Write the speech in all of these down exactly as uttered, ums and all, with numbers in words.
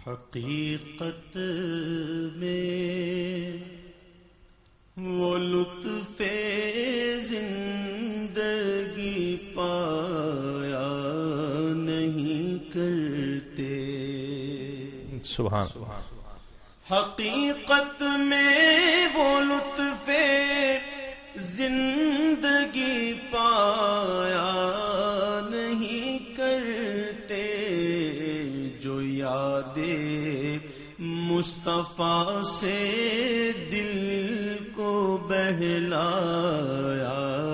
حقیقت میں وہ لطف زندگی پایا نہیں کرتے. سبحان. حقیقت میں وہ لطف زندگی پایا نہیں کرتے جو یاد مصطفیٰ سے دل کو بہلایا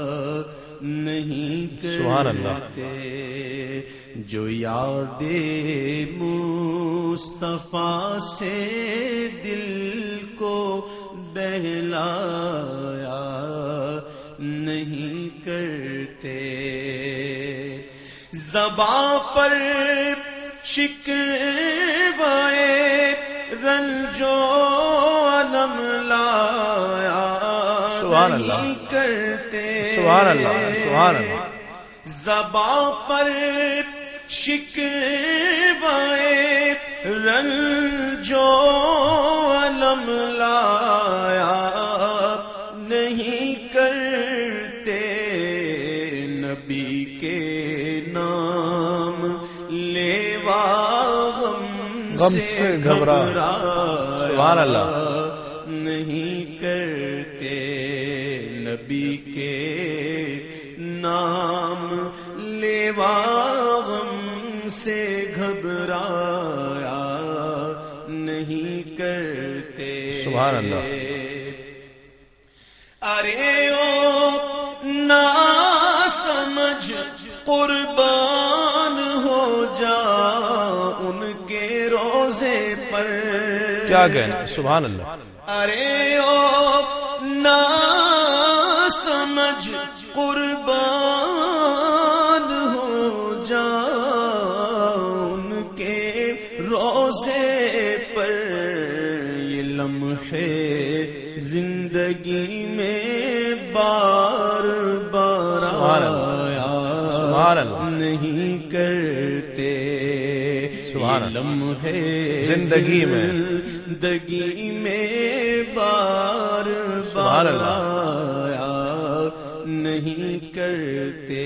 نہیں کرتے جو یاد مصطفیٰ سے دل کو بہلایا نہیں کرتے. زباں پر شکوائے رنج و الم لایا نہیں کرتے. سبحان اللہ. سبحان اللہ. زباں پر شکوائے رنج و الم لایا نہیں کرتے. نبی کے نام لیوا غم سے گھبرایا سبحان اللہ نہیں کرتے. نبی کے نام لیوا غم سے گھبرایا نہیں کرتے. سبحان اللہ. ارے او نا سمجھ قربان ہو جا ان کے روزے پر. کیا کہنا. سبحان اللہ. ارے او نا سمجھ قربان ہو جا ان کے روزے پر. یہ لمحے زندگی میں بار بار آیا نہیں کرتے. سبحان اللہ. لمحے زندگی میں زندگی میں بار بار آیا نہیں کرتے.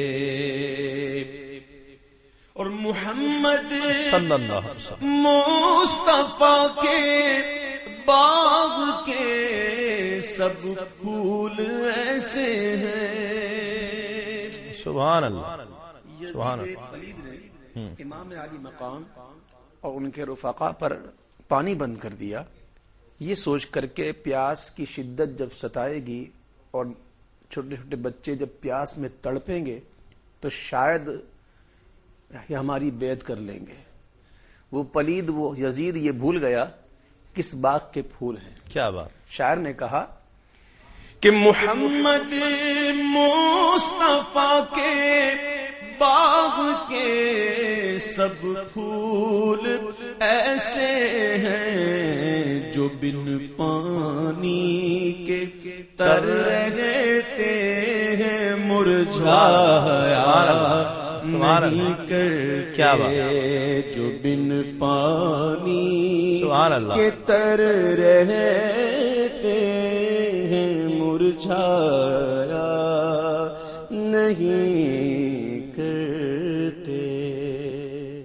اور محمد صلی اللہ علیہ وسلم مصطفیٰ کے باغ کے سب پھول ایسے ہیں. سبحان اللہ. سبحان یزید اللہ. پلید نے امام علی مقام اور ان کے رفقا پر پانی بند کر دیا، یہ سوچ کر کے پیاس کی شدت جب ستائے گی اور چھوٹے چھوٹے بچے جب پیاس میں تڑپیں گے تو شاید ہماری بیعت کر لیں گے. وہ پلید وہ یزید یہ بھول گیا کس باغ کے پھول ہیں. کیا بات. شاعر نے کہا کہ محمد مصطفیٰ کے باغ کے سب پھول ایسے ہیں جو بن پانی کے تر رہتے ہیں مرجھایا نہیں کرتے. جو بن پانی کے تر رہتے ہیں مرجھایا نہیں